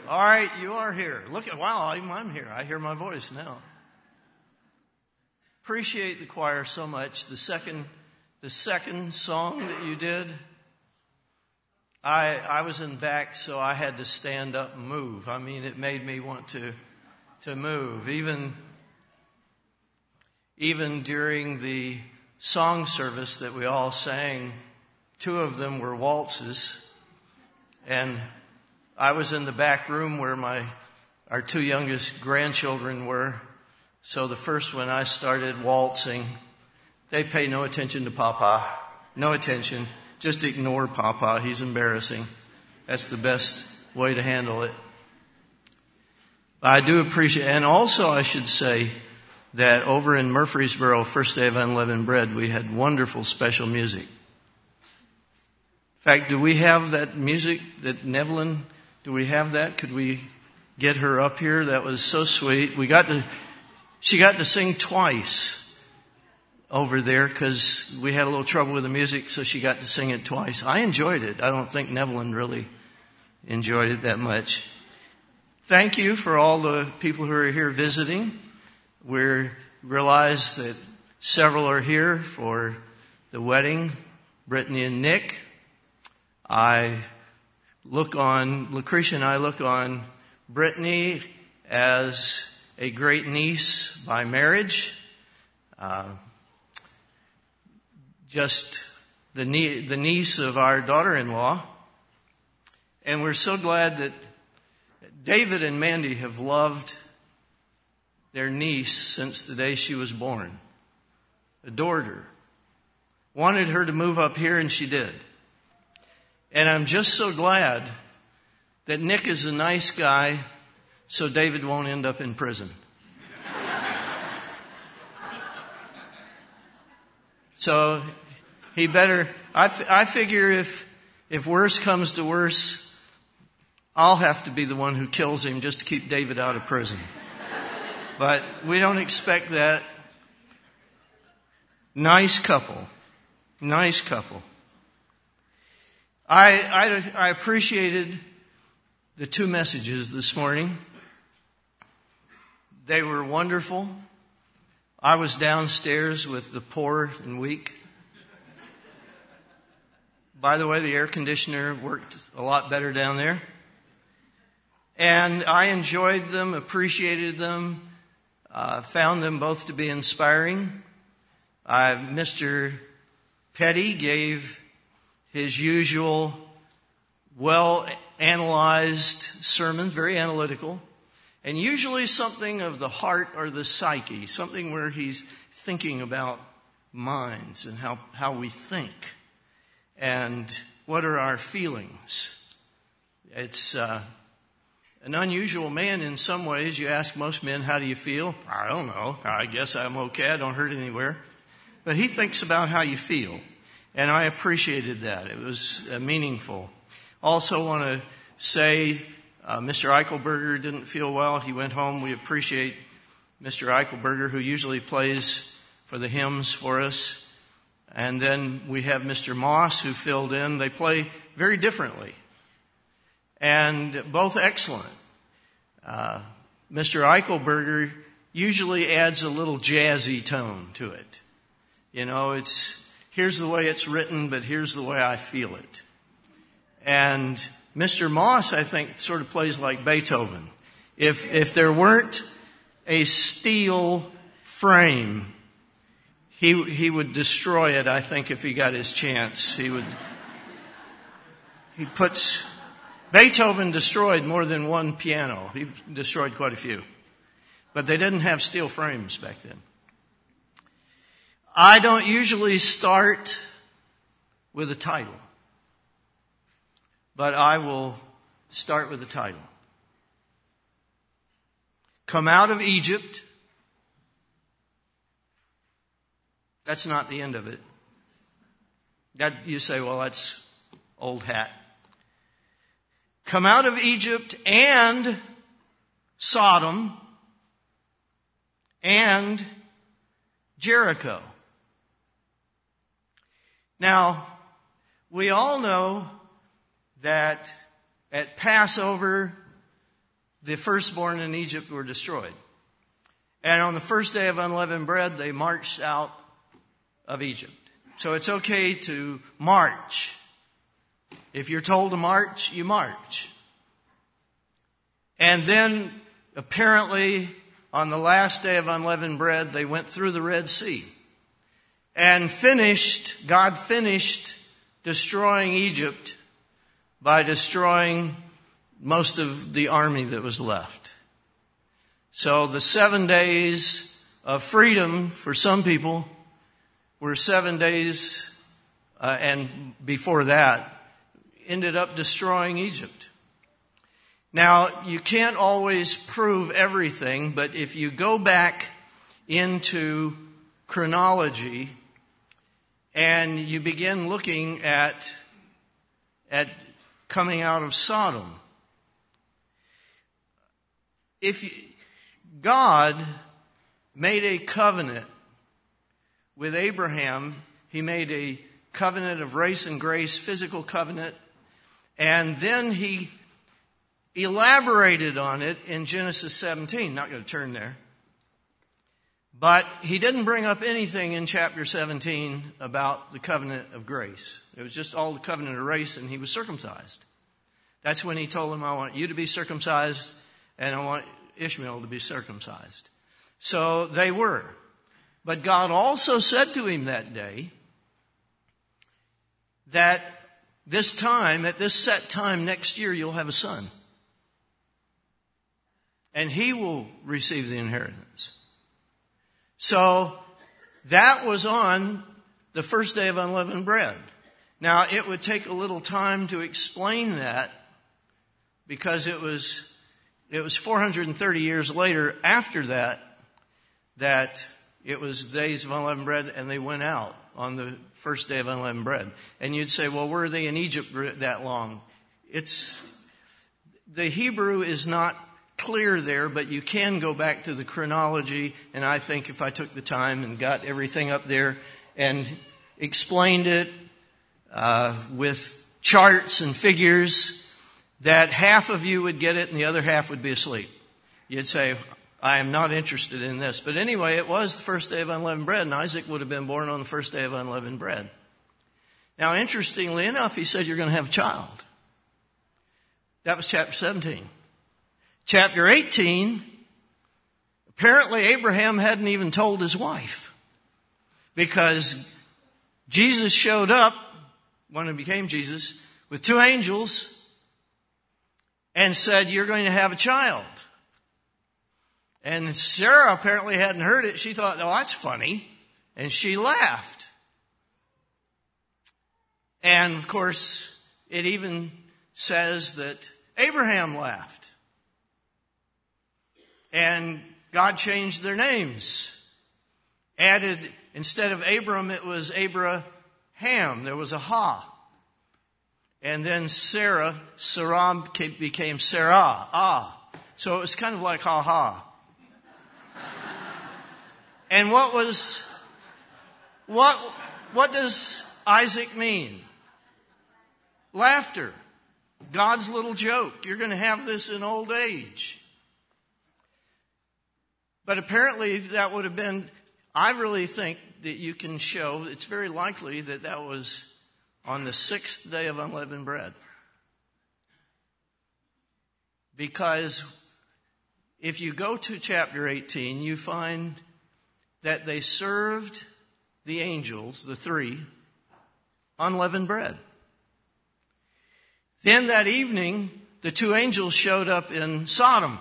All right, you are here. Look at, wow, I'm here. I hear my voice now. Appreciate the choir so much. The second song that you did, I was in back, so I had to stand up and move. I mean, it made me want to move. Even during the song service that we all sang, 2 of them were waltzes, and I was in the back room where our 2 youngest grandchildren were. So the first one I started waltzing. They pay no attention to Papa. No attention. Just ignore Papa. He's embarrassing. That's the best way to handle it. I do appreciate, and also I should say that over in Murfreesboro, First Day of Unleavened Bread, we had wonderful special music. In fact, do we have that music that Nevlin, do we have that? Could we get her up here? That was so sweet. She got to sing twice over there because we had a little trouble with the music, so she got to sing it twice. I enjoyed it. I don't think Nevlin really enjoyed it that much. Thank you for all the people who are here visiting. We realize that several are here for the wedding, Brittany and Nick. Lucretia and I look on Brittany as a great niece by marriage. Just the niece of our daughter-in-law. And we're so glad that David and Mandy have loved their niece since the day she was born. Adored her. Wanted her to move up here, and she did. And I'm just so glad that Nick is a nice guy, so David won't end up in prison. So he better, I figure if worse comes to worse, I'll have to be the one who kills him just to keep David out of prison. But we don't expect that. Nice couple. Nice couple. I appreciated the 2 messages this morning. They were wonderful. I was downstairs with the poor and weak. By the way, the air conditioner worked a lot better down there. And I enjoyed them, appreciated them, found them both to be inspiring. Mr. Petty gave his usual well-analyzed sermon, very analytical, and usually something of the heart or the psyche, something where he's thinking about minds and how we think and what are our feelings. It's an unusual man in some ways. You ask most men, how do you feel? I don't know. I guess I'm okay. I don't hurt anywhere. But he thinks about how you feel. And I appreciated that. It was meaningful. Also want to say Mr. Eichelberger didn't feel well. He went home. We appreciate Mr. Eichelberger, who usually plays for the hymns for us. And then we have Mr. Moss, who filled in. They play very differently. And both excellent. Mr. Eichelberger usually adds a little jazzy tone to it. You know, here's the way it's written, but here's the way I feel it. And Mr. Moss, I think, sort of plays like Beethoven. If there weren't a steel frame, he would destroy it, I think, if he got his chance. Beethoven destroyed more than one piano. He destroyed quite a few. But they didn't have steel frames back then. I don't usually start with a title, but I will start with a title. Come out of Egypt. That's not the end of it. You say, well, that's old hat. Come out of Egypt and Sodom and Jericho. Now, we all know that at Passover, the firstborn in Egypt were destroyed. And on the first day of unleavened bread, they marched out of Egypt. So it's okay to march. If you're told to march, you march. And then apparently on the last day of unleavened bread, they went through the Red Sea and God finished destroying Egypt by destroying most of the army that was left. So the 7 days of freedom for some people were 7 days, and before that, ended up destroying Egypt. Now, you can't always prove everything, but if you go back into chronology and you begin looking at coming out of Sodom, God made a covenant with Abraham. He made a covenant of grace and grace, physical covenant, and then he elaborated on it in Genesis 17. Not going to turn there. But he didn't bring up anything in chapter 17 about the covenant of grace. It was just all the covenant of grace, and he was circumcised. That's when he told him, I want you to be circumcised, and I want Ishmael to be circumcised. So they were. But God also said to him that day that this time, at this set time next year, you'll have a son. And he will receive the inheritance. So that was on the first day of unleavened bread. Now, it would take a little time to explain that because it was 430 years later after that it was days of unleavened bread, and they went out on the first day of unleavened bread. And you'd say, well, were they in Egypt that long? The Hebrew is not clear there, but you can go back to the chronology, and I think if I took the time and got everything up there and explained it with charts and figures, that half of you would get it and the other half would be asleep. You'd say, I am not interested in this. But anyway, it was the first day of unleavened bread, and Isaac would have been born on the first day of unleavened bread. Now, interestingly enough, he said, you're going to have a child. That was chapter 17. Chapter 18, apparently Abraham hadn't even told his wife, because Jesus showed up, when he became Jesus, with two angels and said, you're going to have a child. And Sarah apparently hadn't heard it. She thought, oh, that's funny. And she laughed. And of course, it even says that Abraham laughed. And God changed their names. Added, instead of Abram, it was Abraham. There was a ha. And then Sarai became Sarah. Ah. So it was kind of like ha ha. And what does Isaac mean? Laughter. God's little joke. You're going to have this in old age. But apparently that would have been, I really think that you can show, it's very likely that that was on the 6th day of unleavened bread. Because if you go to chapter 18, you find that they served the angels, the three, unleavened bread. Then that evening, the two angels showed up in Sodom.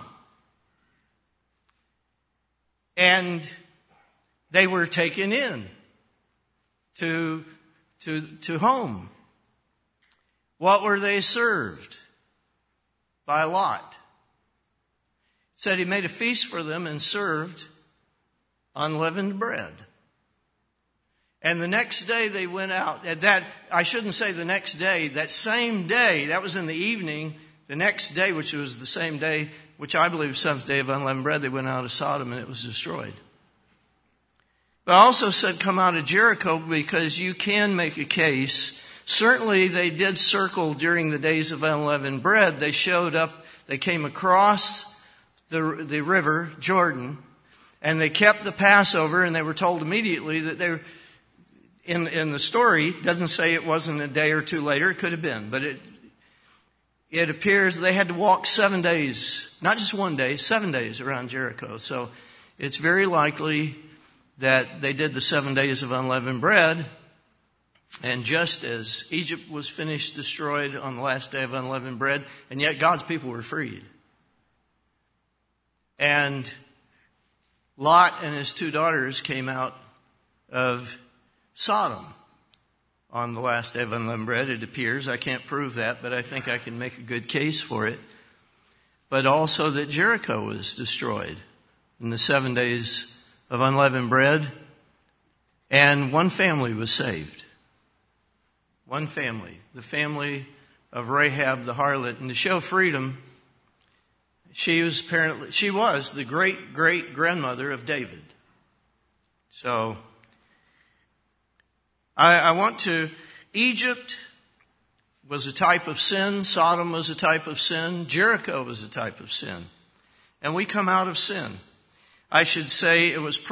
And they were taken in to home. What were they served? By Lot. It said he made a feast for them and served unleavened bread. And the next day they went out. I shouldn't say the next day. That same day, that was in the evening. The next day, which was the same day, which I believe was the 7th day of unleavened bread, they went out of Sodom and it was destroyed. But I also said come out of Jericho because you can make a case. Certainly they did circle during the days of unleavened bread. They showed up, they came across the river Jordan, and they kept the Passover, and they were told immediately that they were, in the story, it doesn't say it wasn't a day or two later, it could have been, but it appears they had to walk 7 days, not just one day, 7 days around Jericho. So it's very likely that they did the 7 days of unleavened bread. And just as Egypt was finished destroyed on the last day of unleavened bread, and yet God's people were freed. And Lot and his 2 daughters came out of Sodom on the last day of unleavened bread, it appears. I can't prove that, but I think I can make a good case for it. But also that Jericho was destroyed in the 7 days of unleavened bread, and one family was saved. One family, the family of Rahab the harlot. And to show freedom, she was the great-great-grandmother of David. So I want to, Egypt was a type of sin. Sodom was a type of sin. Jericho was a type of sin. And we come out of sin. I should say it would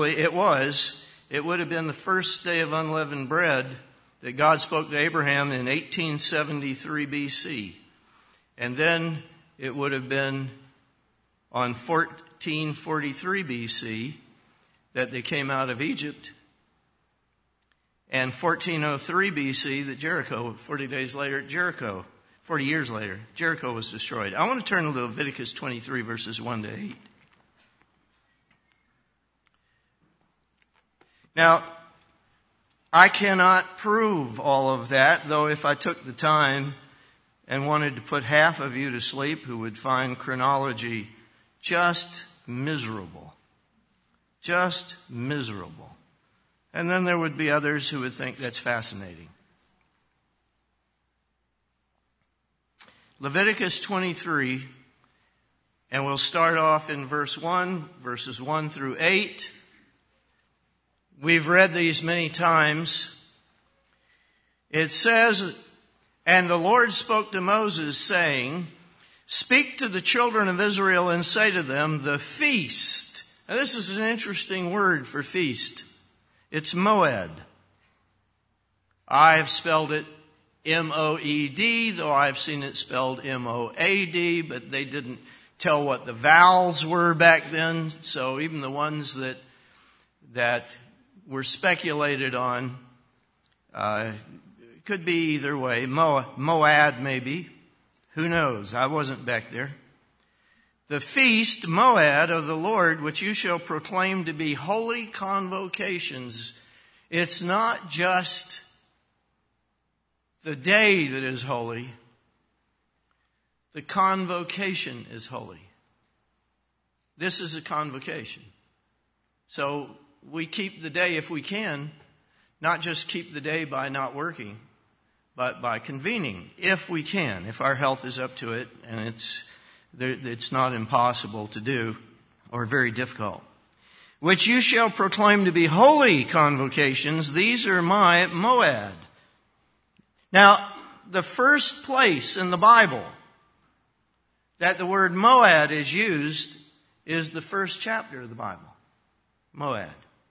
have been the first day of unleavened bread that God spoke to Abraham in 1873 BC. And then it would have been on 1443 BC that they came out of Egypt. And 1403 BC that Jericho, 40 years later, Jericho was destroyed. I want to turn to Leviticus 23 verses 1 to 8. Now, I cannot prove all of that, though if I took the time and wanted to put half of you to sleep who would find chronology just miserable. Just miserable. And then there would be others who would think that's fascinating. Leviticus 23, and we'll start off in verse 1, verses 1 through 8. We've read these many times. It says, "And the Lord spoke to Moses, saying, Speak to the children of Israel and say to them, the feast." Now this is an interesting word for feast. It's moed. I've spelled it M-O-E-D, though I've seen it spelled M-O-A-D, but they didn't tell what the vowels were back then. So even the ones that were speculated on, could be either way. Moad maybe. Who knows? I wasn't back there. The feast, moed, of the Lord, which you shall proclaim to be holy convocations. It's not just the day that is holy. The convocation is holy. This is a convocation. So we keep the day if we can, not just keep the day by not working, but by convening, if we can, if our health is up to it, and it's not impossible to do or very difficult. Which you shall proclaim to be holy convocations. These are my moed. Now, the first place in the Bible that the word moed is used is the first chapter of the Bible. Moed.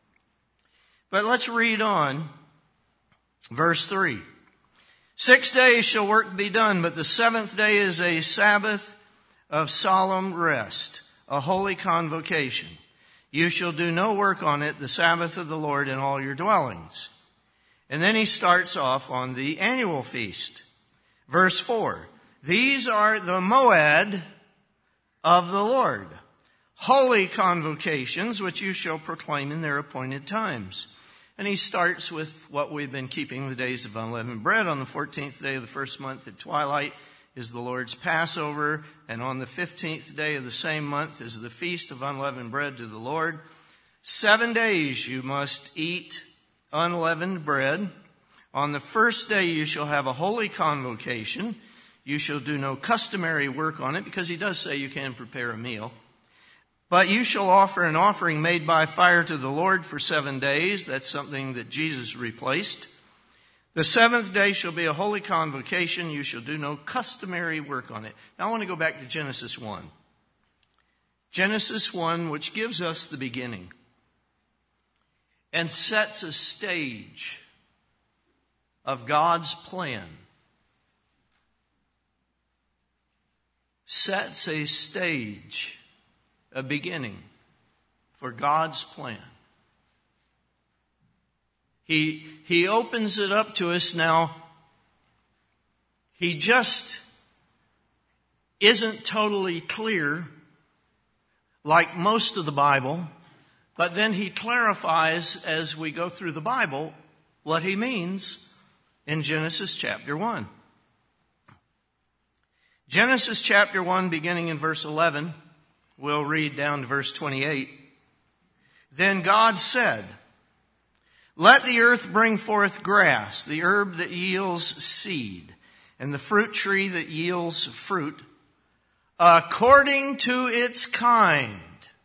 But let's read on. Verse 3. 6 days shall work be done, but the seventh day is a Sabbath of solemn rest, a holy convocation. You shall do no work on it, the Sabbath of the Lord in all your dwellings. And then he starts off on the annual feast. Verse 4. These are the moed of the Lord, holy convocations, which you shall proclaim in their appointed times. And he starts with what we've been keeping, the days of unleavened bread. On the 14th day of the first month at twilight is the Lord's Passover. And on the 15th day of the same month is the feast of unleavened bread to the Lord. 7 days you must eat unleavened bread. On the first day you shall have a holy convocation. You shall do no customary work on it, because he does say you can prepare a meal. But you shall offer an offering made by fire to the Lord for 7 days. That's something that Jesus replaced. The seventh day shall be a holy convocation. You shall do no customary work on it. Now I want to go back to Genesis 1. Genesis 1, which gives us the beginning and sets a stage of God's plan. Sets a stage, a beginning for God's plan. He opens it up to us now. He just isn't totally clear like most of the Bible, but then he clarifies as we go through the Bible what he means in Genesis chapter 1. Genesis chapter 1, beginning in verse 11, we'll read down to verse 28. Then God said, "Let the earth bring forth grass, the herb that yields seed, and the fruit tree that yields fruit, according to its kind."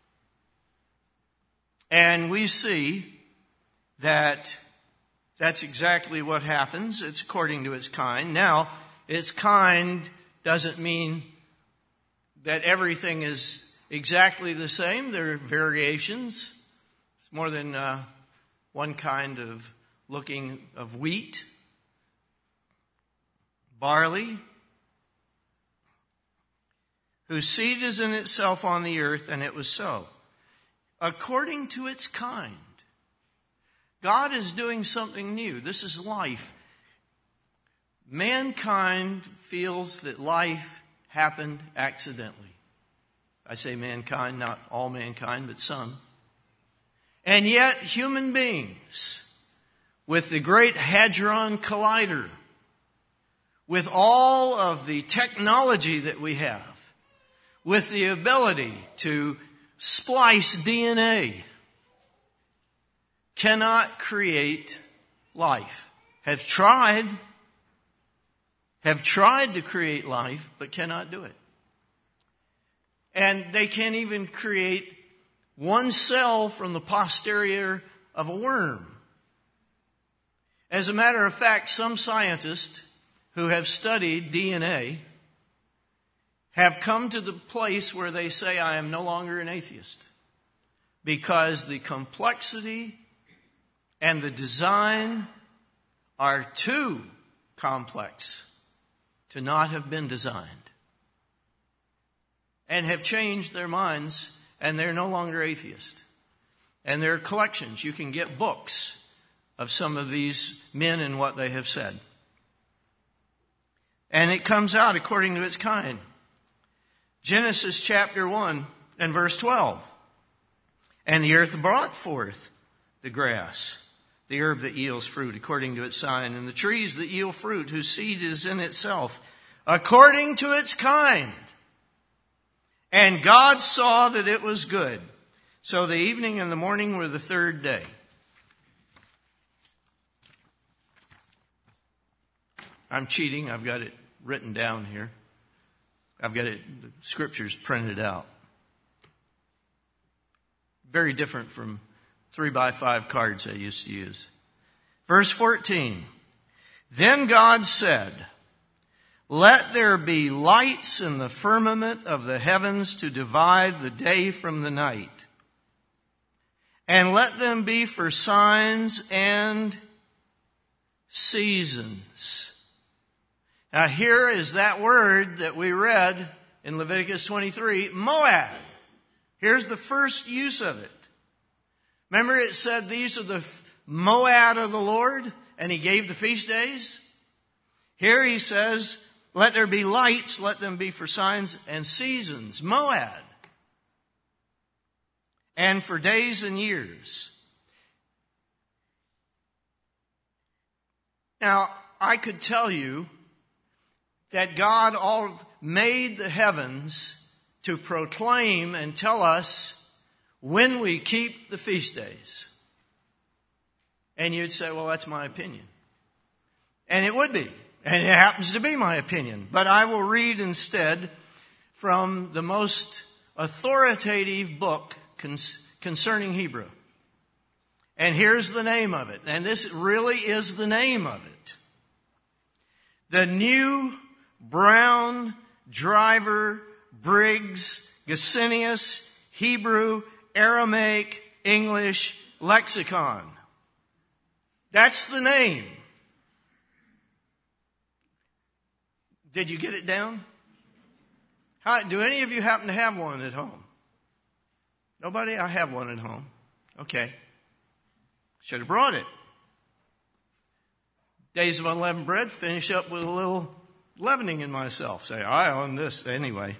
And we see that that's exactly what happens. It's according to its kind. Now, its kind doesn't mean that everything is exactly the same. There are variations. It's more than one kind of looking of wheat, barley, whose seed is in itself on the earth, and it was so. According to its kind. God is doing something new. This is life. Mankind feels that life happened accidentally. I say mankind, not all mankind, but some. And yet human beings, with the Great Hadron Collider, with all of the technology that we have, with the ability to splice DNA, cannot create life. Have tried to create life, but cannot do it. And they can't even create one cell from the posterior of a worm. As a matter of fact, some scientists who have studied DNA have come to the place where they say, I am no longer an atheist, because the complexity and the design are too complex to not have been designed, and have changed their minds, and they're no longer atheist. And there are collections. You can get books of some of these men and what they have said. And it comes out according to its kind. Genesis chapter 1 and verse 12. And the earth brought forth the grass, the herb that yields fruit according to its sign, and the trees that yield fruit, whose seed is in itself, according to its kind. And God saw that it was good. So the evening and the morning were the third day. I'm cheating. I've got it written down here. I've got the scriptures printed out. Very different from 3x5 cards I used to use. Verse 14. Then God said, let there be lights in the firmament of the heavens to divide the day from the night. And let them be for signs and seasons. Now here is that word that we read in Leviticus 23, Moed. Here's the first use of it. Remember it said these are the Moed of the Lord, and he gave the feast days? Here he says, let there be lights, let them be for signs and seasons. Moed. And for days and years. Now, I could tell you that God all made the heavens to proclaim and tell us when we keep the feast days. And you'd say, well, that's my opinion. And it would be. And it happens to be my opinion. But I will read instead from the most authoritative book concerning Hebrew. And here's the name of it. And this really is the name of it. The New Brown Driver Briggs Gesenius Hebrew, Aramaic, English lexicon. That's the name. Did you get it down? Do any of you happen to have one at home? Nobody? I have one at home. Okay. Should have brought it. Days of Unleavened Bread, finish up with a little leavening in myself. Say, I own this anyway.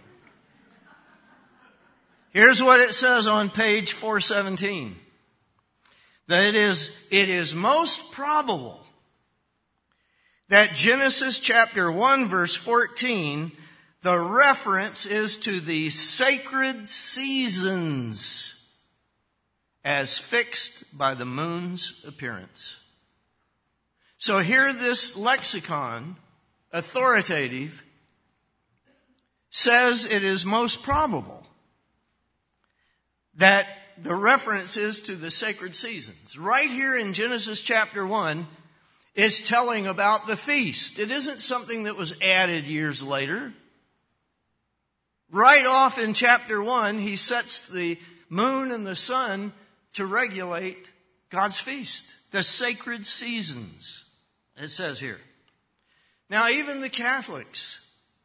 Here's what it says on page 417. That it is most probable that Genesis chapter 1 verse 14, the reference is to the sacred seasons as fixed by the moon's appearance. So here this lexicon, authoritative, says it is most probable that the reference is to the sacred seasons. Right here in Genesis chapter 1 is telling about the feast. It isn't something that was added years later. Right off in chapter 1, he sets the moon and the sun to regulate God's feast, the sacred seasons, it says here. Now, even the Catholics,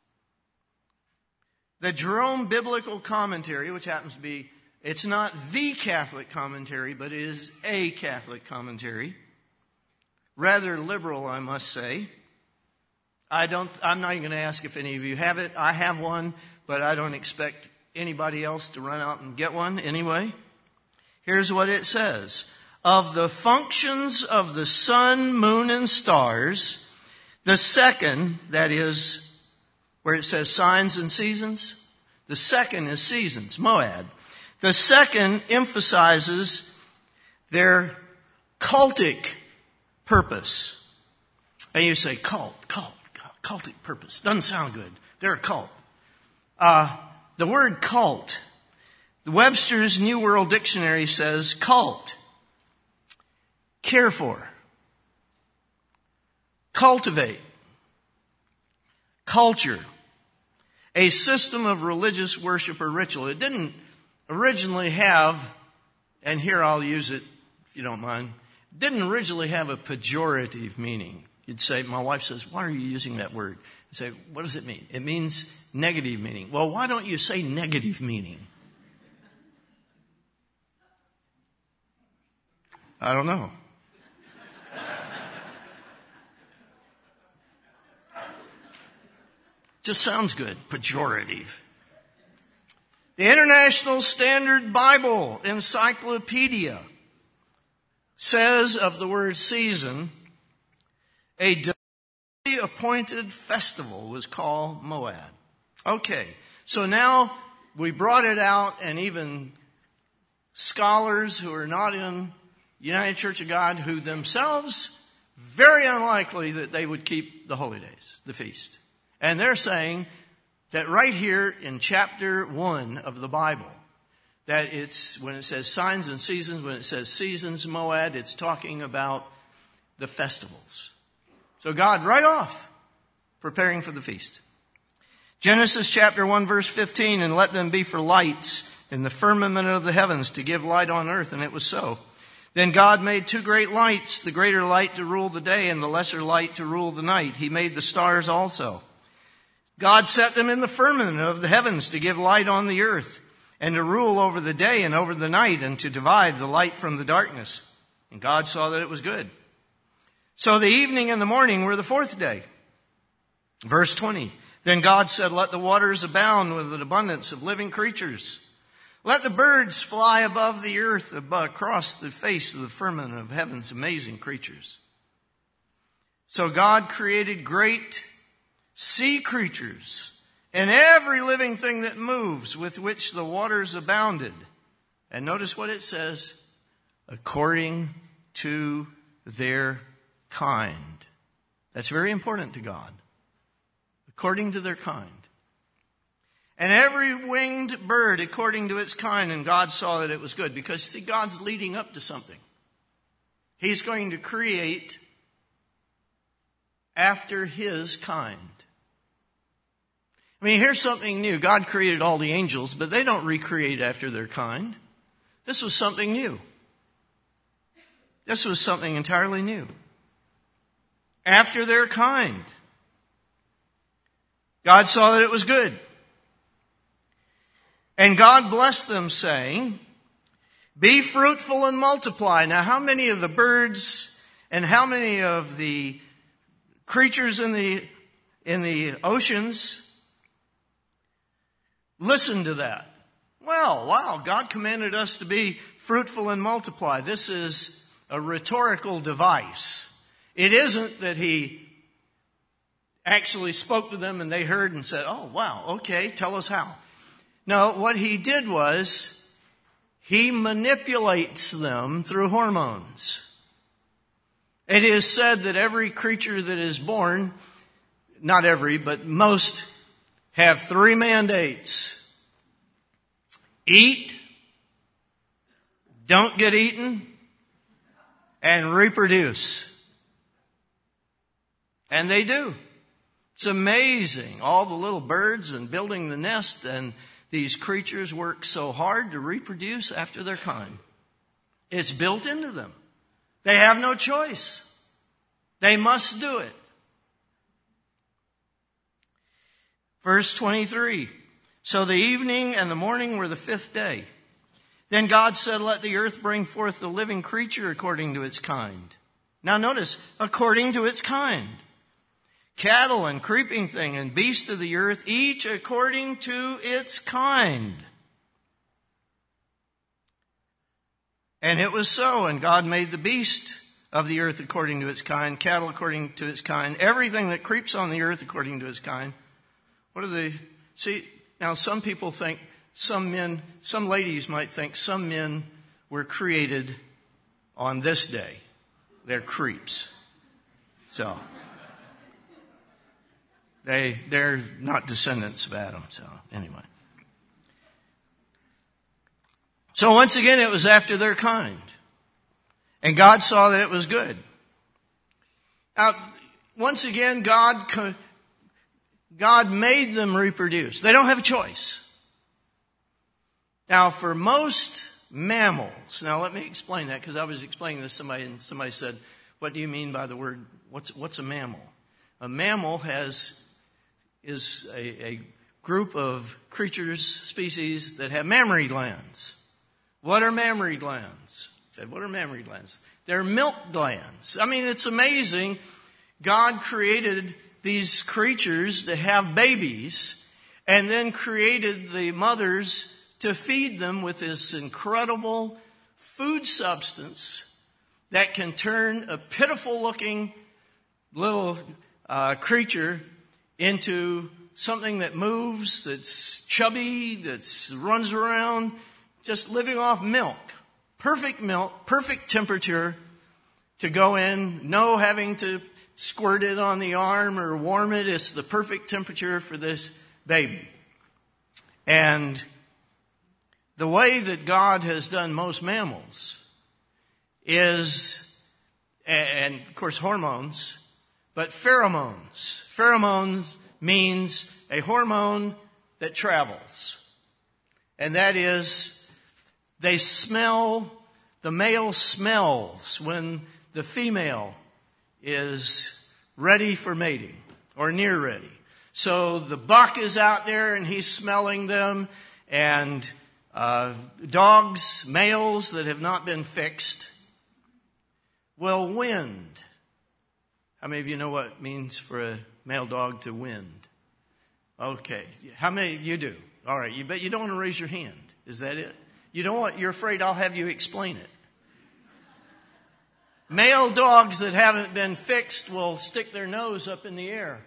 the Jerome Biblical Commentary, which happens to be, it's not the Catholic commentary, but it is a Catholic commentary. Rather liberal, I must say. I'm not even going to ask if any of you have it. I have one, but I don't expect anybody else to run out and get one anyway. Here's what it says. Of the functions of the sun, moon, and stars, the second, that is where it says signs and seasons, the second is seasons, moed. The second emphasizes their cultic purpose. And you say, cultic purpose. Doesn't sound good. They're a cult. The word cult, the Webster's New World Dictionary says cult, care for, cultivate, culture, a system of religious worship or ritual. It didn't originally have, and here I'll use it if you don't mind, didn't originally have a pejorative meaning. You'd say, my wife says, why are you using that word? I say, what does it mean? It means negative meaning. Well, why don't you say negative meaning? I don't know. Just sounds good, pejorative. The International Standard Bible Encyclopedia says of the word season, a divinely appointed festival was called Moed. Okay, so now we brought it out, and even scholars who are not in United Church of God, who themselves, very unlikely that they would keep the holy days, the feast. And they're saying that right here in chapter 1 of the Bible, that it's, when it says signs and seasons, when it says seasons, moed, it's talking about the festivals. So God, right off, preparing for the feast. Genesis chapter 1 verse 15, and let them be for lights in the firmament of the heavens to give light on earth, and it was so. Then God made two great lights, the greater light to rule the day and the lesser light to rule the night. He made the stars also. God set them in the firmament of the heavens to give light on the earth and to rule over the day and over the night and to divide the light from the darkness. And God saw that it was good. So the evening and the morning were the fourth day. Verse 20. Then God said, let the waters abound with an abundance of living creatures. Let the birds fly above the earth, across the face of the firmament of heaven's amazing creatures. So God created great sea creatures and every living thing that moves, with which the waters abounded. And notice what it says, according to their kind. That's very important to God. According to their kind. And every winged bird according to its kind, and God saw that it was good. Because, see, God's leading up to something. He's going to create after his kind. I mean, here's something new. God created all the angels, but they don't recreate after their kind. This was something new. This was something entirely new. After their kind. God saw that it was good. And God blessed them, saying, be fruitful and multiply. Now, how many of the birds and how many of the creatures in the oceans listen to that? Well, wow, God commanded us to be fruitful and multiply. This is a rhetorical device. It isn't that he actually spoke to them and they heard and said, oh, wow, okay, tell us how. No, what he did was he manipulates them through hormones. It is said that every creature that is born, not every, but most, have 3 mandates. Eat, don't get eaten, and reproduce. And they do. It's amazing. All the little birds and building the nest, and these creatures work so hard to reproduce after their kind. It's built into them. They have no choice. They must do it. Verse 23. So the evening and the morning were the 5th day. Then God said, let the earth bring forth the living creature according to its kind. Now notice, according to its kind. Cattle and creeping thing and beast of the earth, each according to its kind. And it was so, and God made the beast of the earth according to its kind, cattle according to its kind, everything that creeps on the earth according to its kind. See, now some people think, some ladies might think some men were created on this day. They're creeps. So they're not descendants of Adam. So anyway. So once again, it was after their kind. And God saw that it was good. Now, once again, God made them reproduce. They don't have a choice. Now, for most mammals, now let me explain that, because I was explaining this to somebody, and somebody said, what do you mean by the word, what's a mammal? A mammal is a group of creatures, species that have mammary glands. What are mammary glands? What are mammary glands? They're milk glands. I mean, it's amazing. God created these creatures to have babies and then created the mothers to feed them with this incredible food substance that can turn a pitiful looking little creature into something that moves, that's chubby, that runs around, just living off milk. Milk, perfect temperature to go in, no having to squirt it on the arm or warm it. It's the perfect temperature for this baby. And the way that God has done most mammals is, and of course hormones, but pheromones. Pheromones means a hormone that travels. And that is, they smell, the male smells when the female is ready for mating or near ready. So the buck is out there and he's smelling them, and dogs, males that have not been fixed, will wind. How many of you know what it means for a male dog to wind? Okay. How many of you do? All right. You bet you don't want to raise your hand. Is that it? You don't want, you're afraid I'll have you explain it. Male dogs that haven't been fixed will stick their nose up in the air.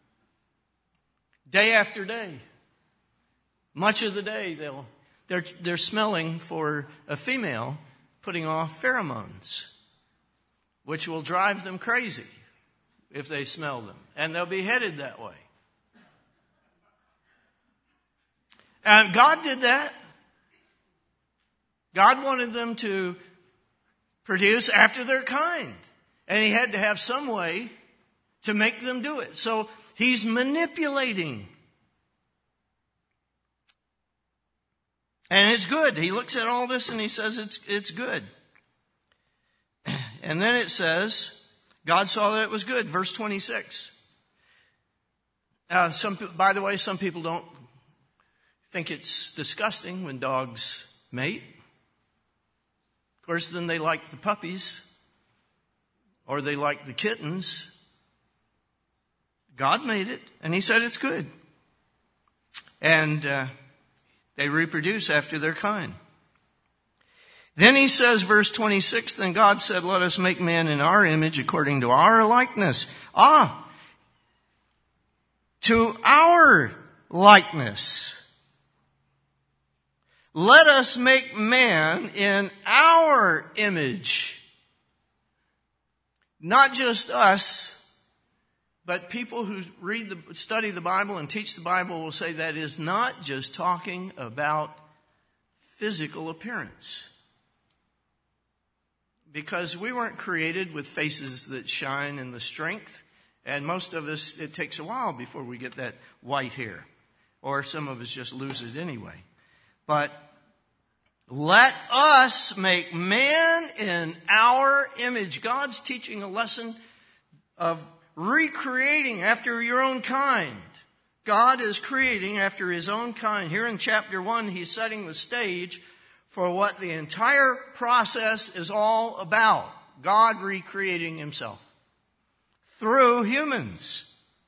Day after day. Much of the day they're smelling for a female, putting off pheromones, which will drive them crazy if they smell them. And they'll be headed that way. And God did that. God wanted them to produce after their kind. And he had to have some way to make them do it. So he's manipulating And it's good. He looks at all this and he says it's good. And then it says, God saw that it was good. Verse 26. By the way, some people don't think it's disgusting when dogs mate. Of course, then they like the puppies or they like the kittens. God made it, and he said it's good. And they reproduce after their kind. Then he says, verse 26, then God said, let us make man in our image according to our likeness. To our likeness. Let us make man in our image. Not just us, but people who study the Bible and teach the Bible will say that is not just talking about physical appearance. Because we weren't created with faces that shine in the strength. And most of us, it takes a while before we get that white hair. Or some of us just lose it anyway. But let us make man in our image. God's teaching a lesson of recreating after your own kind. God is creating after his own kind. Here in chapter 1, he's setting the stage for what the entire process is all about. God recreating himself through humans.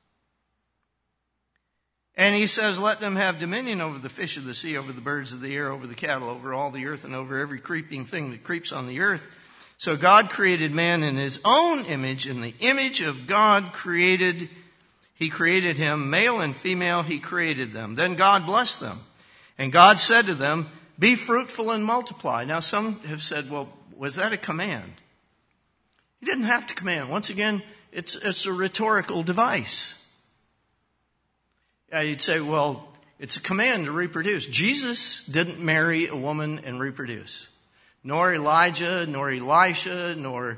And he says, let them have dominion over the fish of the sea, over the birds of the air, over the cattle, over all the earth, and over every creeping thing that creeps on the earth. So God created man in his own image. In the image of God he created him, male and female, he created them. Then God blessed them. And God said to them, be fruitful and multiply. Now some have said, well, was that a command? He didn't have to command. Once again, it's a rhetorical device. You'd say, well, it's a command to reproduce. Jesus didn't marry a woman and reproduce. Nor Elijah, nor Elisha, nor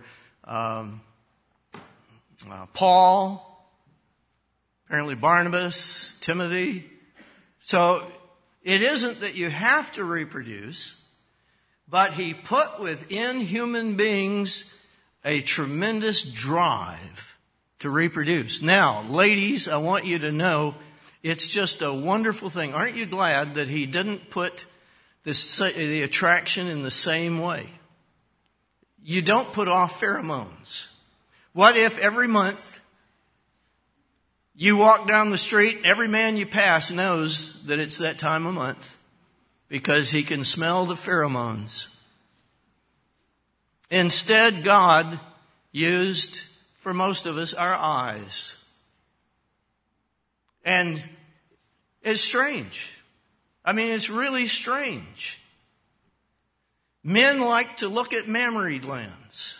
Paul, apparently Barnabas, Timothy. So it isn't that you have to reproduce, but he put within human beings a tremendous drive to reproduce. Now, ladies, I want you to know it's just a wonderful thing. Aren't you glad that he didn't put the attraction in the same way? You don't put off pheromones. What if every month you walk down the street, every man you pass knows that it's that time of month because he can smell the pheromones? Instead, God used, for most of us, our eyes. And it's strange. I mean, it's really strange. Men like to look at mammary glands.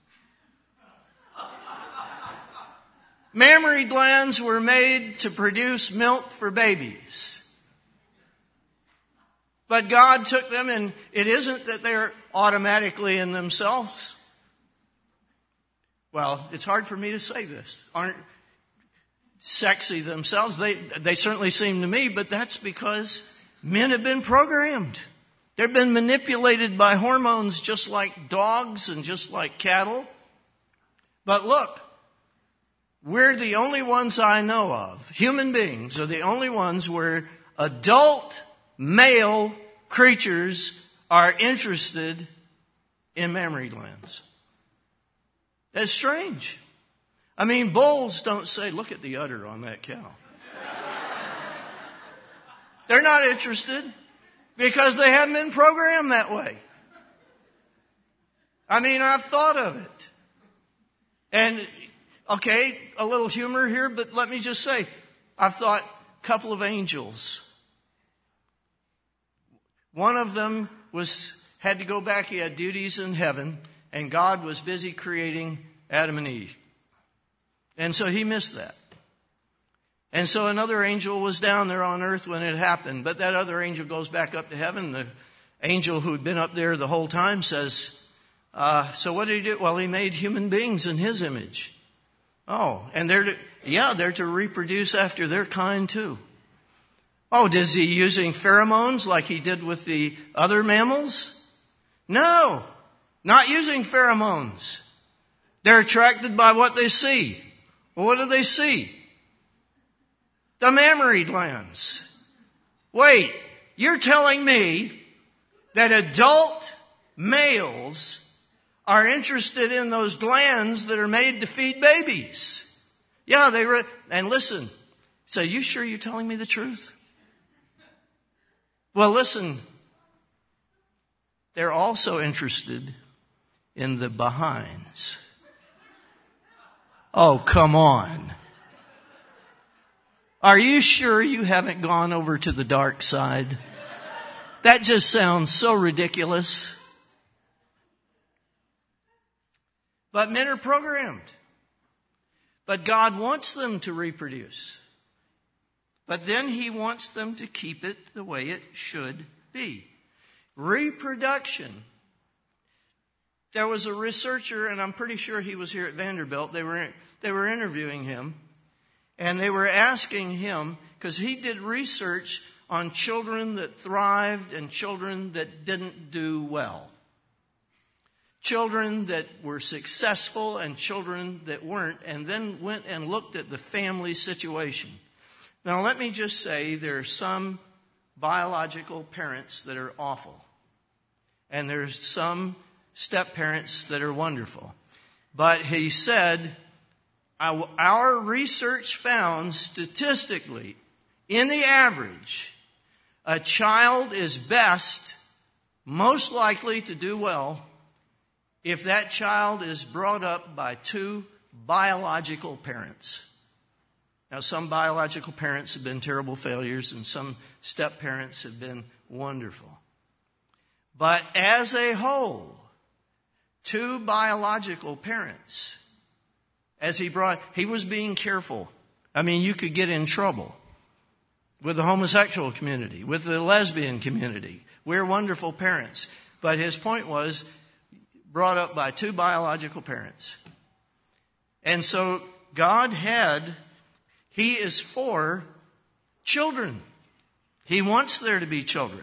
Mammary glands were made to produce milk for babies. But God took them, and it isn't that they're automatically in themselves. Well, it's hard for me to say this. Aren't sexy themselves. They certainly seem to me, but that's because men have been programmed. They've been manipulated by hormones just like dogs and just like cattle. But look, we're the only ones I know of. Human beings are the only ones where adult male creatures are interested in mammary glands. That's strange. I mean, bulls don't say, look at the udder on that cow. They're not interested because they haven't been programmed that way. I mean, I've thought of it. And, okay, a little humor here, but let me just say, I've thought a couple of angels. One of them had to go back, he had duties in heaven, and God was busy creating Adam and Eve. And so he missed that. And so another angel was down there on earth when it happened. But that other angel goes back up to heaven. The angel who'd been up there the whole time says, so what did he do? Well, he made human beings in his image. Oh, and they're to reproduce after their kind too. Oh, is he using pheromones like he did with the other mammals? No, not using pheromones. They're attracted by what they see. Well, what do they see? The mammary glands. Wait, you're telling me that adult males are interested in those glands that are made to feed babies? Yeah, and listen, so you sure you're telling me the truth? Well, listen, they're also interested in the behinds. Oh, come on. Are you sure you haven't gone over to the dark side? That just sounds so ridiculous. But men are programmed. But God wants them to reproduce. But then He wants them to keep it the way it should be. Reproduction. There was a researcher, and I'm pretty sure he was here at Vanderbilt. They were interviewing him. And they were asking him, because he did research on children that thrived and children that didn't do well. Children that were successful and children that weren't, and then went and looked at the family situation. Now, let me just say there are some biological parents that are awful. And there's some step-parents that are wonderful. But he said, our research found statistically, in the average, a child is best, most likely to do well, if that child is brought up by two biological parents. Now, some biological parents have been terrible failures, and some step-parents have been wonderful. But as a whole, two biological parents, he was being careful. I mean, you could get in trouble with the homosexual community, with the lesbian community. We're wonderful parents. But his point was, brought up by two biological parents. And so He is for children. He wants there to be children.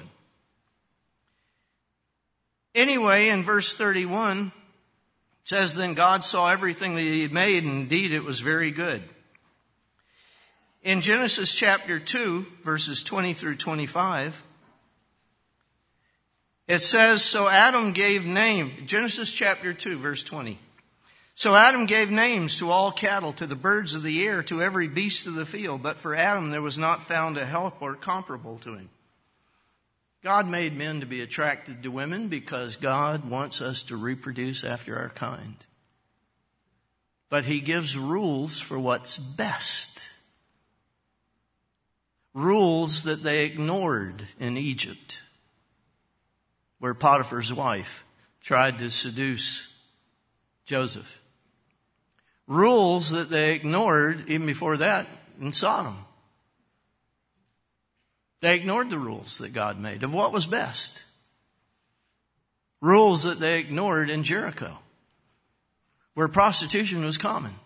Anyway, in verse 31, it says, then God saw everything that He had made, and indeed it was very good. In Genesis chapter 2, verses 20 through 25, it says, so Adam gave name, Genesis chapter 2, verse 20. So Adam gave names to all cattle, to the birds of the air, to every beast of the field. But for Adam there was not found a helper comparable to him. God made men to be attracted to women because God wants us to reproduce after our kind. But He gives rules for what's best. Rules that they ignored in Egypt, where Potiphar's wife tried to seduce Joseph. Rules that they ignored even before that in Sodom. They ignored the rules that God made of what was best. Rules that they ignored in Jericho, where prostitution was common.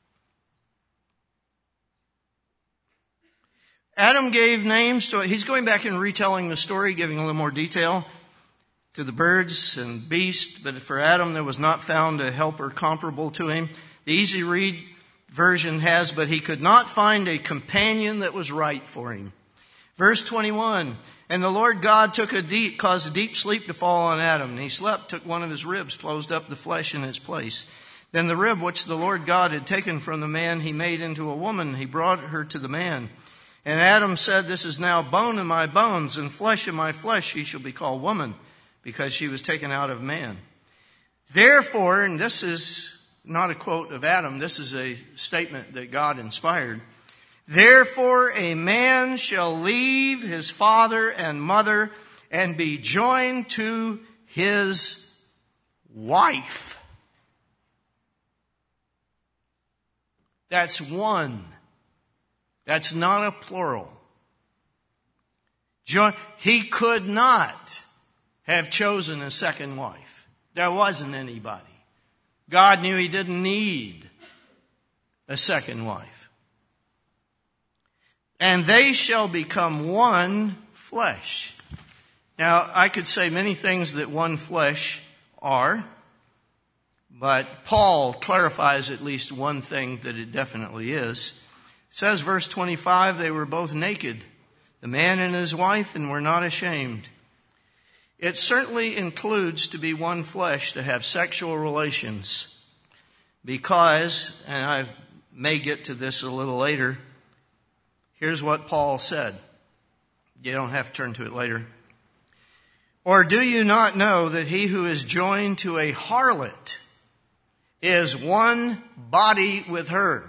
Adam gave names to, he's going back and retelling the story, giving a little more detail to the birds and beasts. But for Adam, there was not found a helper comparable to him. The easy read version has, but he could not find a companion that was right for him. Verse 21, and the Lord God caused a deep sleep to fall on Adam. And he slept, took one of his ribs, closed up the flesh in its place. Then the rib which the Lord God had taken from the man, He made into a woman. He brought her to the man. And Adam said, this is now bone of my bones and flesh of my flesh. She shall be called woman, because she was taken out of man. Therefore, and this is not a quote of Adam, this is a statement that God inspired. Therefore, a man shall leave his father and mother and be joined to his wife. That's one. That's not a plural. He could not have chosen a second wife. There wasn't anybody. God knew He didn't need a second wife. and they shall become one flesh. Now, I could say many things that one flesh are, but Paul clarifies at least one thing that it definitely is. It says, verse 25, they were both naked, the man and his wife, and were not ashamed. It certainly includes to be one flesh, to have sexual relations, because, and I may get to this a little later, here's what Paul said. You don't have to turn to it later. Or do you not know that he who is joined to a harlot is one body with her?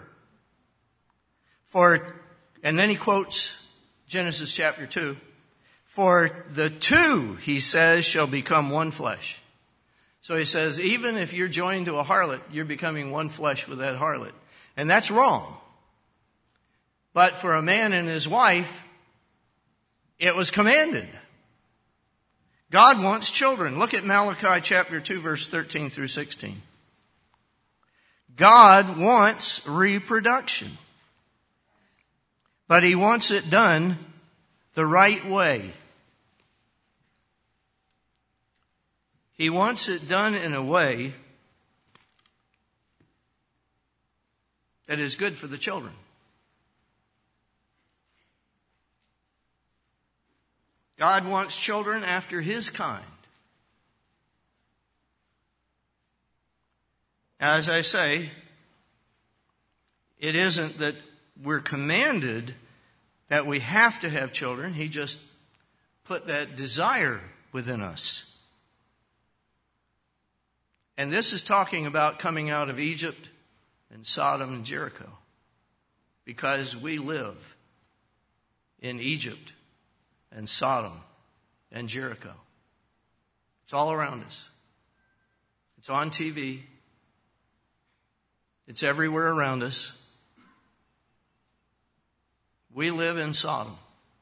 And then he quotes Genesis chapter 2. For the two, he says, shall become one flesh. So he says, even if you're joined to a harlot, you're becoming one flesh with that harlot. And that's wrong. But for a man and his wife, it was commanded. God wants children. Look at Malachi chapter 2, verse 13 through 16. God wants reproduction. But he wants it done the right way. He wants it done in a way that is good for the children. God wants children after his kind. As I say, it isn't that we're commanded that we have to have children. He just put that desire within us. And this is talking about coming out of Egypt and Sodom and Jericho, because we live in Egypt and Sodom and Jericho. It's all around us. It's on TV. It's everywhere around us. We live in Sodom.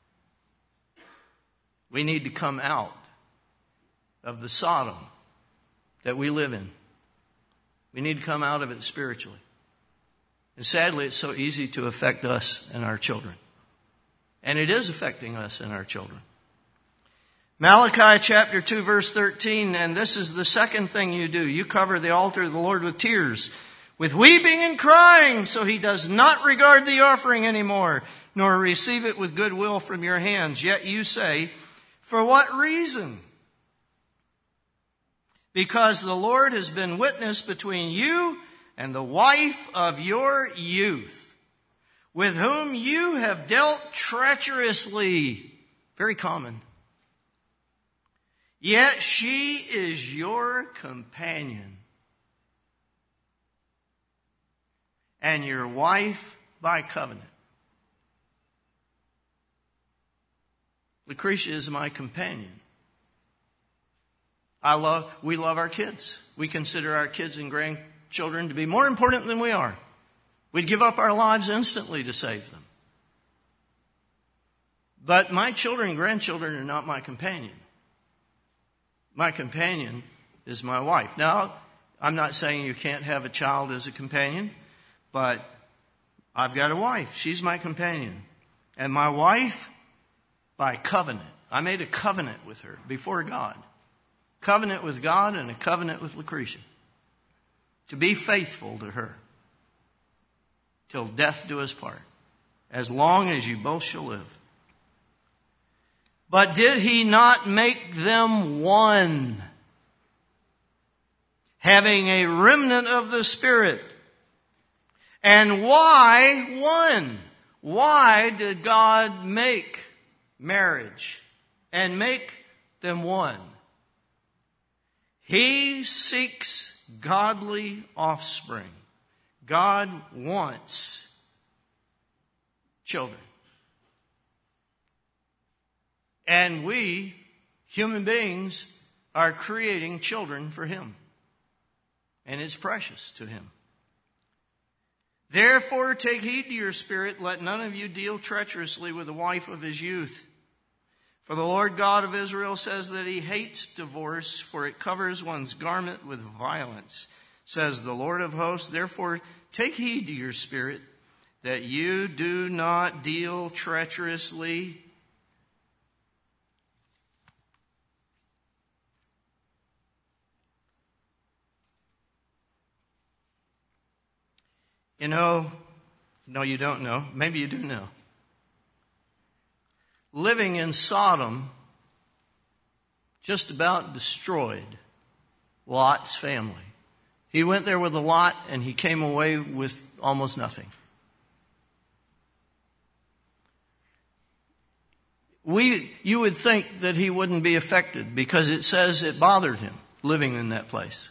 We need to come out of the Sodom that we live in. We need to come out of it spiritually. And sadly, it's so easy to affect us and our children. And it is affecting us and our children. Malachi chapter 2, verse 13, and this is the second thing you do. You cover the altar of the Lord with tears, with weeping and crying, so he does not regard the offering anymore, nor receive it with goodwill from your hands. Yet you say, for what reason? Because the Lord has been witness between you and the wife of your youth, with whom you have dealt treacherously. Very common. Yet she is your companion and your wife by covenant. Lucretia is my companion. We love our kids. We consider our kids and grandchildren to be more important than we are. We'd give up our lives instantly to save them. But my children and grandchildren are not my companion. My companion is my wife. Now, I'm not saying you can't have a child as a companion, but I've got a wife. She's my companion. And my wife, by covenant. I made a covenant with her before God. Covenant with God and a covenant with Lucretia. To be faithful to her. Till death do us part. As long as you both shall live. But did he not make them one? Having a remnant of the Spirit. And why one? Why did God make marriage and make them one? He seeks godly offspring. God wants children. And we, human beings, are creating children for him. And it's precious to him. Therefore, take heed to your spirit. Let none of you deal treacherously with the wife of his youth. For the Lord God of Israel says that he hates divorce, for it covers one's garment with violence, says the Lord of hosts. Therefore, take heed to your spirit, that you do not deal treacherously. You know, no, you don't know. Maybe you do know. Living in Sodom just about destroyed Lot's family. He went there with a lot and he came away with almost nothing. You would think that he wouldn't be affected because it says it bothered him living in that place.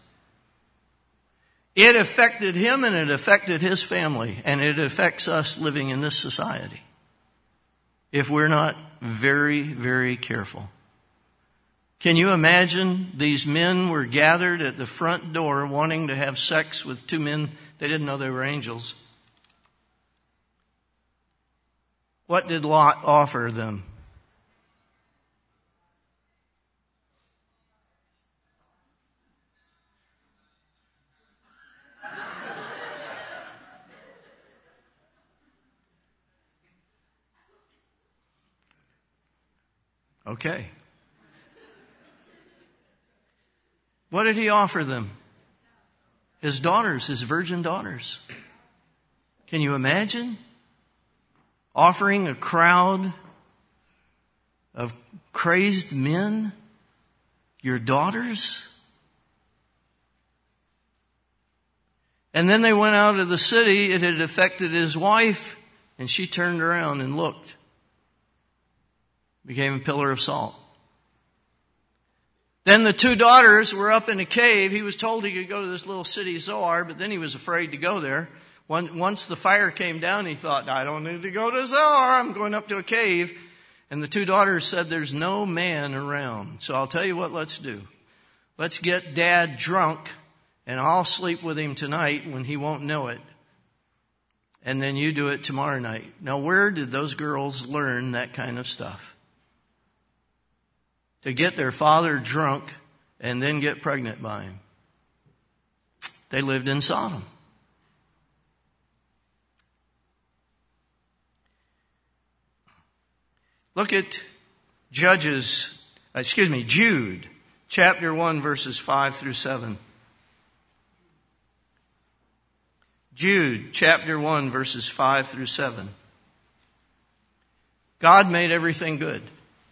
It affected him and it affected his family, and it affects us living in this society if we're not very, very careful. Can you imagine these men were gathered at the front door wanting to have sex with two men they didn't know they were angels? What did Lot offer them? Okay. What did he offer them? His daughters, his virgin daughters. Can you imagine offering a crowd of crazed men your daughters? And then they went out of the city. It had affected his wife, and she turned around and looked. Became a pillar of salt. Then the two daughters were up in a cave. He was told he could go to this little city Zoar, but then he was afraid to go there. Once the fire came down, he thought, I don't need to go to Zoar. I'm going up to a cave. And the two daughters said, there's no man around. So I'll tell you what let's do. Let's get Dad drunk, and I'll sleep with him tonight when he won't know it. And then you do it tomorrow night. Now, where did those girls learn that kind of stuff? To get their father drunk and then get pregnant by him. They lived in Sodom. Look at Jude, chapter 1, verses 5 through 7. Jude, chapter 1, verses 5 through 7. God made everything good.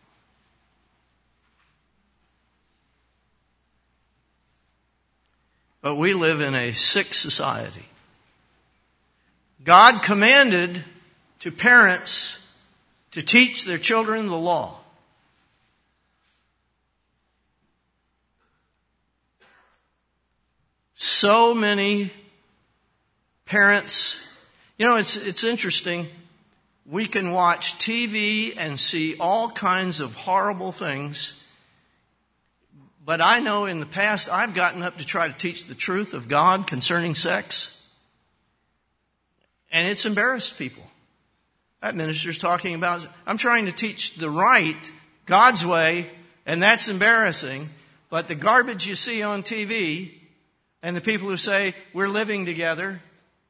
But we live in a sick society. God commanded to parents to teach their children the law. So many parents, it's interesting. We can watch TV and see all kinds of horrible things. But I know in the past I've gotten up to try to teach the truth of God concerning sex. And it's embarrassed people. That minister's talking about, I'm trying to teach the right, God's way, and that's embarrassing. But the garbage you see on TV and the people who say we're living together,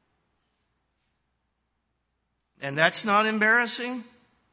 and that's not embarrassing.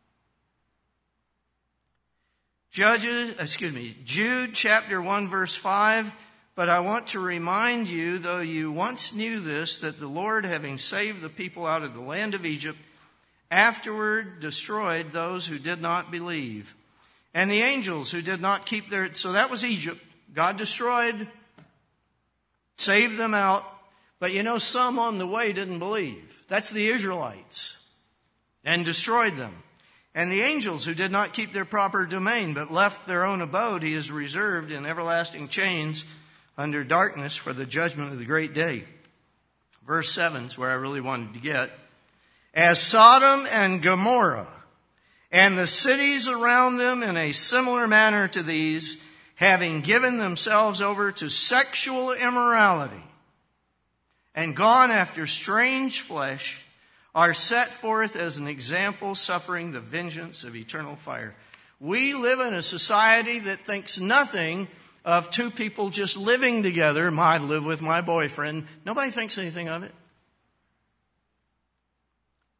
Jude chapter 1 verse 5. But I want to remind you, though you once knew this, that the Lord, having saved the people out of the land of Egypt, afterward destroyed those who did not believe. And the angels who did not keep their... So that was Egypt. God destroyed, saved them out. But some on the way didn't believe. That's the Israelites. And destroyed them. And the angels who did not keep their proper domain, but left their own abode, he has reserved in everlasting chains under darkness for the judgment of the great day. Verse 7 is where I really wanted to get. As Sodom and Gomorrah and the cities around them in a similar manner to these, having given themselves over to sexual immorality and gone after strange flesh, are set forth as an example, suffering the vengeance of eternal fire. We live in a society that thinks nothing of two people just living together. I live with my boyfriend. Nobody thinks anything of it.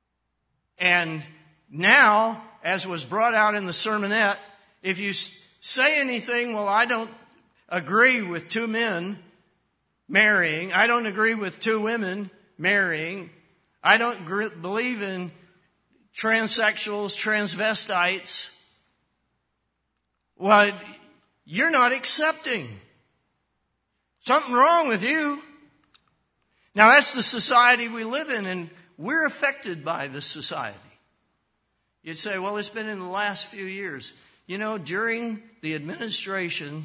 And now, as was brought out in the sermonette, if you say anything, well, I don't agree with two men marrying, I don't agree with two women marrying, I don't believe in transsexuals, transvestites, well, you're not accepting. Something wrong with you. Now, that's the society we live in, and we're affected by this society. You'd say, well, it's been in the last few years. You know, during the administration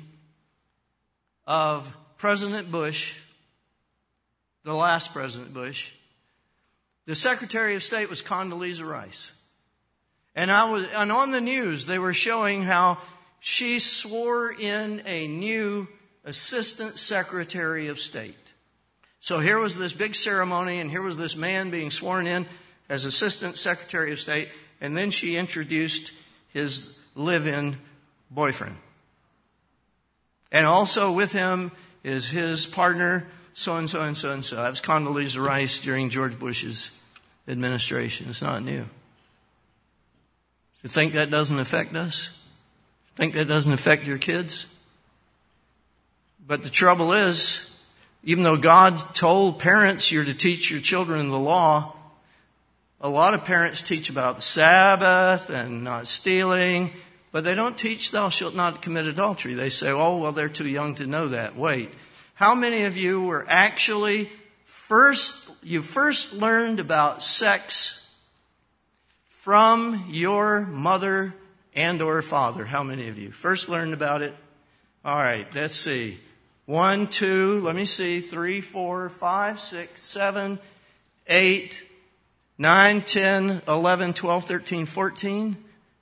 of President Bush, the last President Bush, the Secretary of State was Condoleezza Rice. And on the news, they were showing how she swore in a new Assistant Secretary of State. So here was this big ceremony, and here was this man being sworn in as Assistant Secretary of State, and then she introduced his live-in boyfriend. And also with him is his partner, so-and-so and so-and-so. That was Condoleezza Rice during George Bush's administration. It's not new. You think that doesn't affect us? Think that doesn't affect your kids? But the trouble is, even though God told parents you're to teach your children the law, a lot of parents teach about the Sabbath and not stealing, but they don't teach thou shalt not commit adultery. They say, oh, well, they're too young to know that. Wait, how many of you were actually first learned about sex from your mother and or father? How many of you first learned about it? All right, let's see. 1, 2, let me see, 3, 4, 5, 6, 7, 8, 9, 10, 11, 12, 13, 14.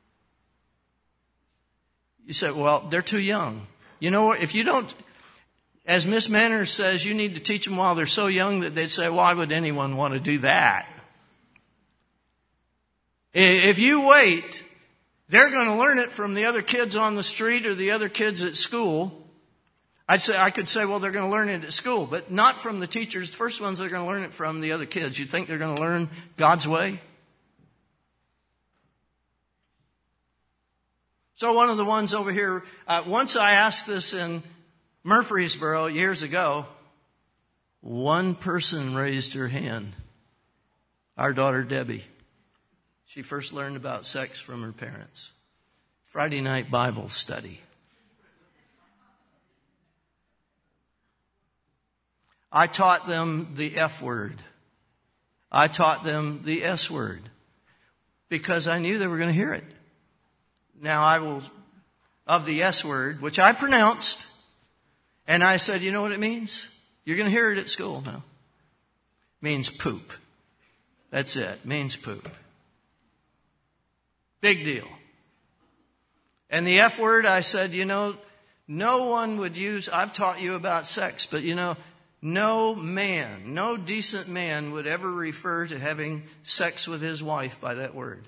You say, well, they're too young. You know what? If you don't, as Miss Manners says, you need to teach them while they're so young that they'd say, why would anyone want to do that? If you wait, they're going to learn it from the other kids on the street or the other kids at school. I could say, well, they're going to learn it at school, but not from the teachers. The first ones they're going to learn it from the other kids. You think they're going to learn God's way? So one of the ones over here, once I asked this in Murfreesboro years ago, one person raised her hand. Our daughter, Debbie. She first learned about sex from her parents. Friday night Bible study. I taught them the F word. I taught them the S word because I knew they were going to hear it. Now I will, of the S word, which I pronounced, and I said, you know what it means? You're going to hear it at school now. It means poop. That's it. It means poop. Big deal. And the F word, I said, you know, no one would use, I've taught you about sex, but you know, no man, no decent man would ever refer to having sex with his wife by that word.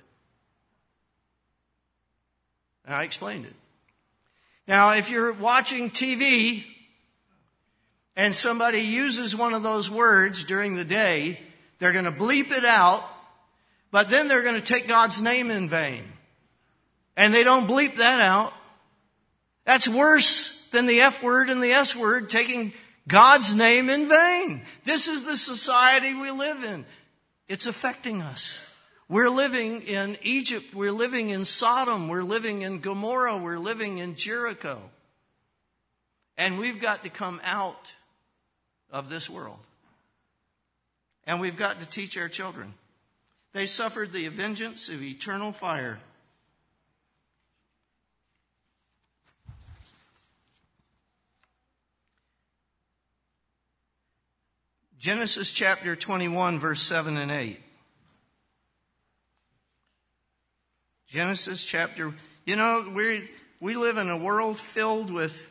And I explained it. Now, if you're watching TV and somebody uses one of those words during the day, they're going to bleep it out, but then they're going to take God's name in vain. And they don't bleep that out. That's worse than the F word and the S word, taking God's name in vain. This is the society we live in. It's affecting us. We're living in Egypt. We're living in Sodom. We're living in Gomorrah. We're living in Jericho. And we've got to come out of this world. And we've got to teach our children. They suffered the vengeance of eternal fire. Genesis chapter 21, verse 7 and 8. Genesis chapter, you know, we live in a world filled with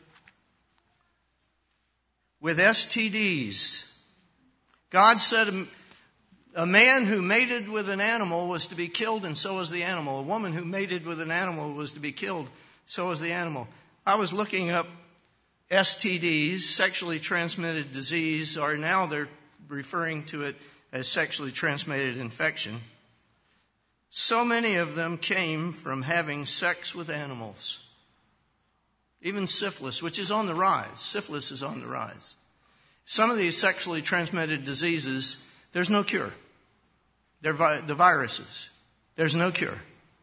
STDs. God said a man who mated with an animal was to be killed, and so was the animal. A woman who mated with an animal was to be killed, so was the animal. I was looking up STDs, sexually transmitted disease, or now they're referring to it as sexually transmitted infection. So many of them came from having sex with animals. Even syphilis, which is on the rise. Syphilis is on the rise. Some of these sexually transmitted diseases, there's no cure. They're the viruses. There's no cure.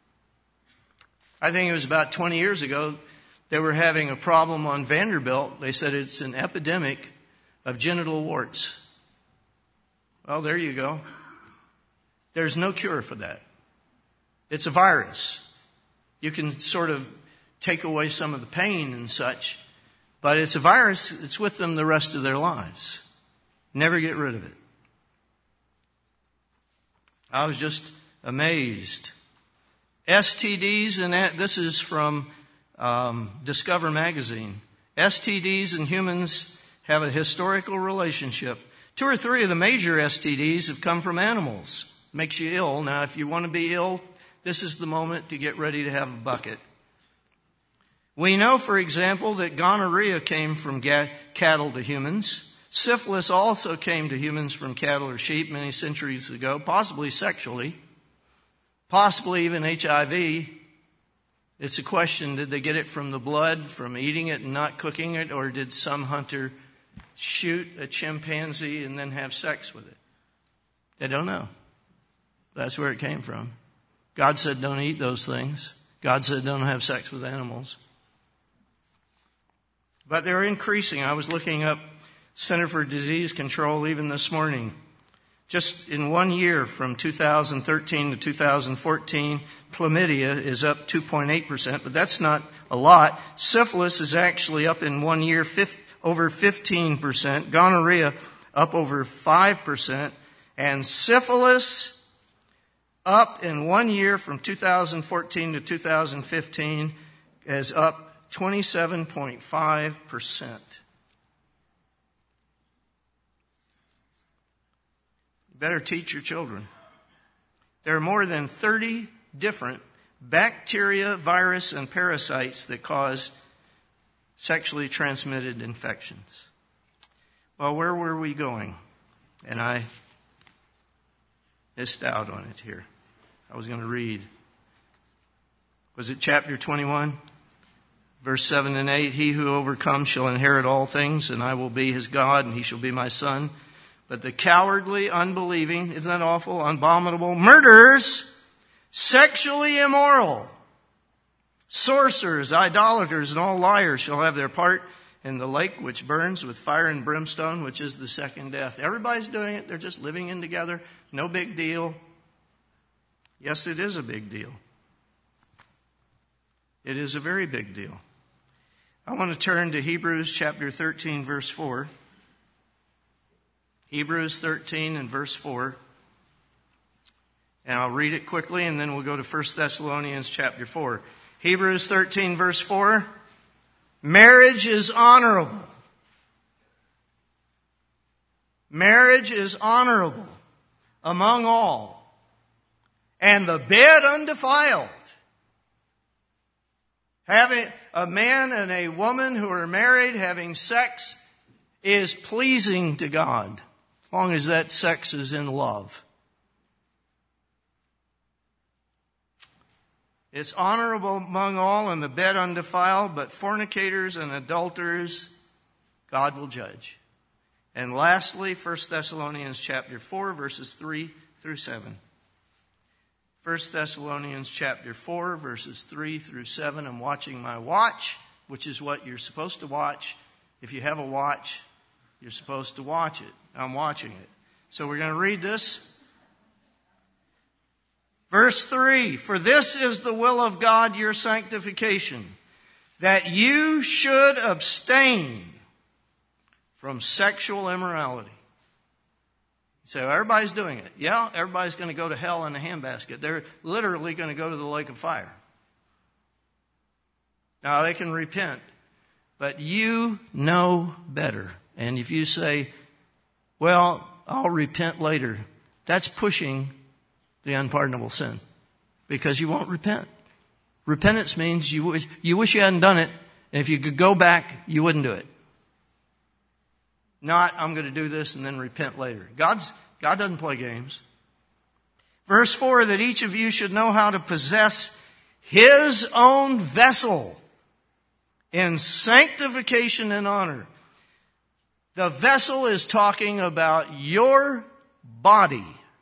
I think it was about 20 years ago, they were having a problem on Vanderbilt. They said it's an epidemic of genital warts. Well, there you go. There's no cure for that. It's a virus. You can sort of take away some of the pain and such, but it's a virus. It's with them the rest of their lives. Never get rid of it. I was just amazed. STDs, and this is from Discover magazine. STDs and humans have a historical relationship. 2 or 3 of the major STDs have come from animals. Makes you ill. Now, if you want to be ill, this is the moment to get ready to have a bucket. We know, for example, that gonorrhea came from cattle to humans. Syphilis also came to humans from cattle or sheep many centuries ago, possibly sexually, possibly even HIV. It's a question, did they get it from the blood, from eating it and not cooking it, or did some hunter shoot a chimpanzee and then have sex with it? They don't know. That's where it came from. God said don't eat those things. God said don't have sex with animals. But they're increasing. I was looking up Center for Disease Control even this morning. Just in 1 year, from 2013 to 2014, chlamydia is up 2.8%, but that's not a lot. Syphilis is actually up in 1 year over 15%. Gonorrhea up over 5%. And syphilis up in 1 year from 2014 to 2015 is up 27.5%. Better teach your children. There are more than 30 different bacteria, virus, and parasites that cause sexually transmitted infections. Well, where were we going? And I missed out on it here. I was going to read. Was it chapter 21? Verse 7 and 8, he who overcomes shall inherit all things, and I will be his God, and he shall be my son. But the cowardly, unbelieving, isn't that awful, abominable, murderers, sexually immoral, sorcerers, idolaters, and all liars shall have their part in the lake which burns with fire and brimstone, which is the second death. Everybody's doing it. They're just living in together. No big deal. Yes, it is a big deal. It is a very big deal. I want to turn to Hebrews chapter 13, verse 4. Hebrews 13 and verse 4. And I'll read it quickly, and then we'll go to 1 Thessalonians chapter 4. Hebrews 13, verse 4. Marriage is honorable. Marriage is honorable among all, and the bed undefiled. Having a man and a woman who are married having sex is pleasing to God, as long as that sex is in love. It's honorable among all and the bed undefiled, but fornicators and adulterers God will judge. And lastly, 1 Thessalonians chapter 4, verses 3 through 7. 1 Thessalonians chapter 4, verses 3 through 7. I'm watching my watch, which is what you're supposed to watch. If you have a watch, you're supposed to watch it. I'm watching it. So we're going to read this. Verse 3, for this is the will of God, your sanctification, that you should abstain from sexual immorality. So everybody's doing it. Yeah, everybody's going to go to hell in a handbasket. They're literally going to go to the lake of fire. Now, they can repent, but you know better. And if you say, well, I'll repent later, that's pushing the unpardonable sin, because you won't repent. Repentance means you wish you hadn't done it, and if you could go back, you wouldn't do it. Not, I'm going to do this and then repent later. God doesn't play games. Verse 4, that each of you should know how to possess his own vessel in sanctification and honor. The vessel is talking about your body.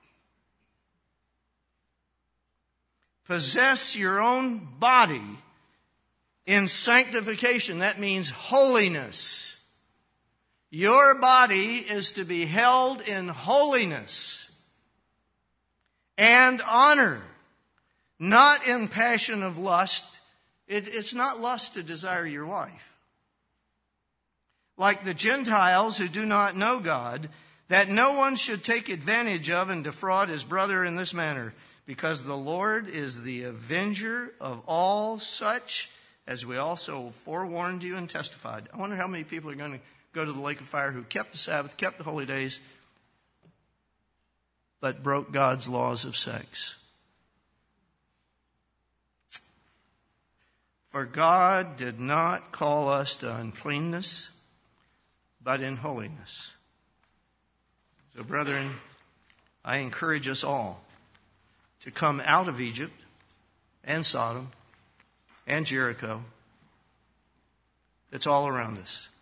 Possess your own body in sanctification. That means holiness. Your body is to be held in holiness and honor, not in passion of lust. It's not lust to desire your wife. Like the Gentiles who do not know God, that no one should take advantage of and defraud his brother in this manner, because the Lord is the avenger of all such, as we also forewarned you and testified. I wonder how many people are going to go to the lake of fire who kept the Sabbath, kept the holy days, but broke God's laws of sex. For God did not call us to uncleanness, but in holiness. So, brethren, I encourage us all to come out of Egypt and Sodom and Jericho. It's all around us.